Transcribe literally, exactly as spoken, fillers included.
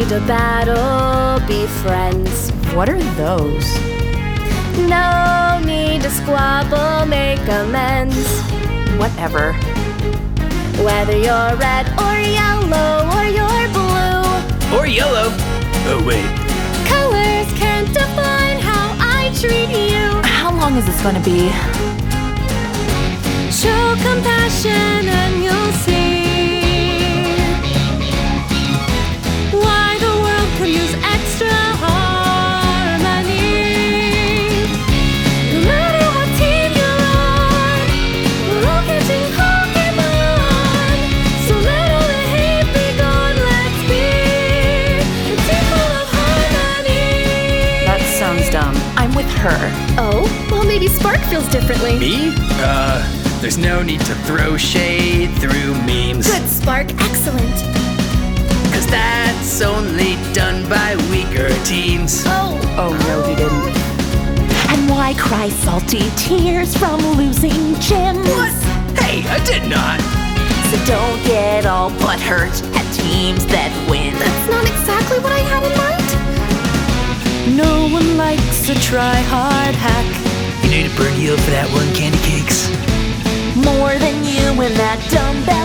need a battle, be friends. What are those? No need to squabble, make amends. Whatever. Whether you're red or yellow or you're blue or yellow. Oh wait. Colors can't define how I treat you. How long is this gonna be? Show compassion and you'll see why the world could use extra harmony. No matter what team you're on, we're all catching Pokemon. So let all the hate be gone, let's be a team full of harmony. That sounds dumb. I'm with her. Oh, well maybe Spark feels differently. Me? Uh, there's no need to throw shade through memes. Good, Spark, excellent. Cause that's only done by weaker teams. Oh. Oh, no, he didn't. And why cry salty tears from losing gyms? What? Hey, I did not. So don't get all butthurt at teams that win. That's not exactly what I had in mind. No one likes a try-hard hack. You need to burn you up for that one, Candy Cakes. More than you and that dumbbell